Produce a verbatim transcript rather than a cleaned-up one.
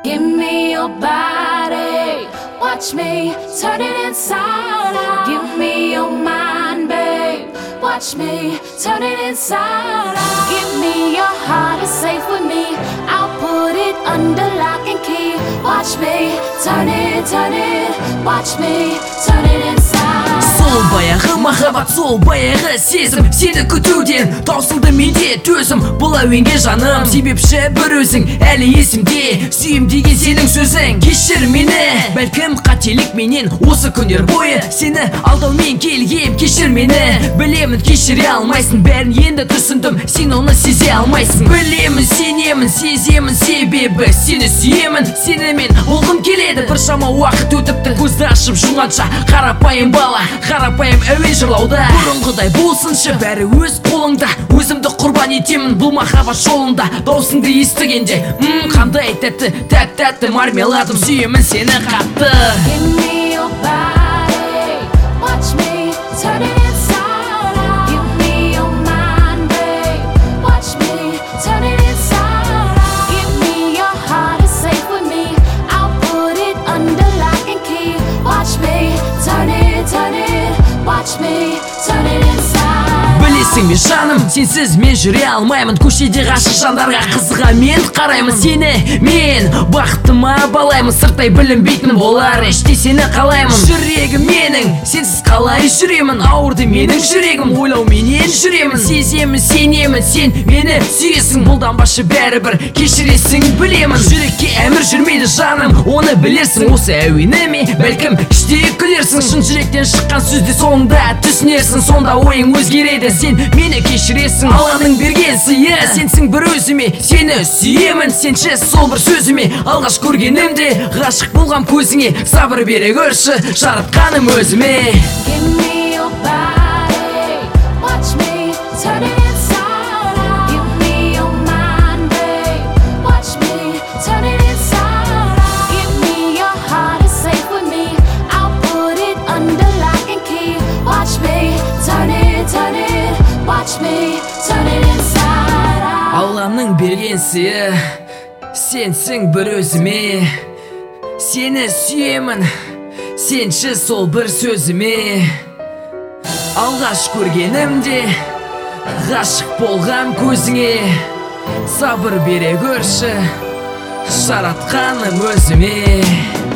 Give me your body, watch me turn it inside out. Give me your mind, babe, watch me turn it inside out. Give me your heart, it's safe with me, I'll put it under lock and key. Watch me turn it, turn it, watch me turn it inside. Сол баяғы махаббат, сол баяғы сезім, сені күтуден таусылды менде төзім. Бұл әуенге жаным, себепші бір өзің әлі есімде. Сүйем деген сенің сөзің, кешір мені. Бәлкім қателік менен осы күндер бойы сені алдаумен келгем, кешір мені. Білемін кешіре алмайсың, бәрін енді түсіндім, сен оны сезе алмайсың. Білемін, сенемін, сеземін, себебі сені сүйемін. Сенімен болғым келеді, бір шама уақыт өтіпті, көзді ашып жұмғанша. Қарапайым бала, қарапайым әуен жырлауда. Бұрынғыдай болсыншы, бәрі өз қолыңда. Өзімді құрбан етемін бұл махаббат жолында. Даусыңды естігенде, ммм, қандай тәтті, тәп-тәтті мармеладым. Сүйемін сені қатты. Give me your body, watch me turn it inside out. Give me your mind, babe, watch me turn it inside out. Give me your heart, it's safe with me, I'll put it under lock and key. Watch me turn it, turn it, watch me turn it inside. Білесің бе жаным, сенсіз мен жүре алмаймын. Көшеде ғашық жандарға қызыға мен қараймын. Сені мен бақытыма балаймын. Сырттай білінбейтін болар, іште сені қалаймын. Жүрегім менің, сенсіз қалай жүремін. Ауырды менің жүрегім, ойлауменен жүремін. Сеземін, сенемін, сен мені сүйесің. Бұлданбашы бәрібір кешіресің, білемін. Жүрекке әмір жүрмейді жаным, оны білерсің. Осы әуеніме бәлкім іште күлерсің. Шын жүректен шыққан сөзде соңында түсінерсің. Сонда ойың өзгереді, сен мені кешіресің. Алланың берген сыйы сенсің бір өзіме, сені сүйемін. Сенші сол бір сөзіме, алғаш көргенімде ғашық болғам көзіңе. Сабыр бере көрші жаратқаным өзіме. Give me your body, watch me turn it inside out. Give me your mind, babe, watch me turn it inside out. Give me your heart, it's safe with me, I'll put it under lock and key. Watch me turn it, turn it, watch me turn it inside out. Алланың берген сыйы сенсің бір өзіме, сені сүйемін, сенші сол бір сөзіме. Алғаш көргенімде ғашық болғам көзіңе. Сабыр бере көрші жаратқаным өзіме.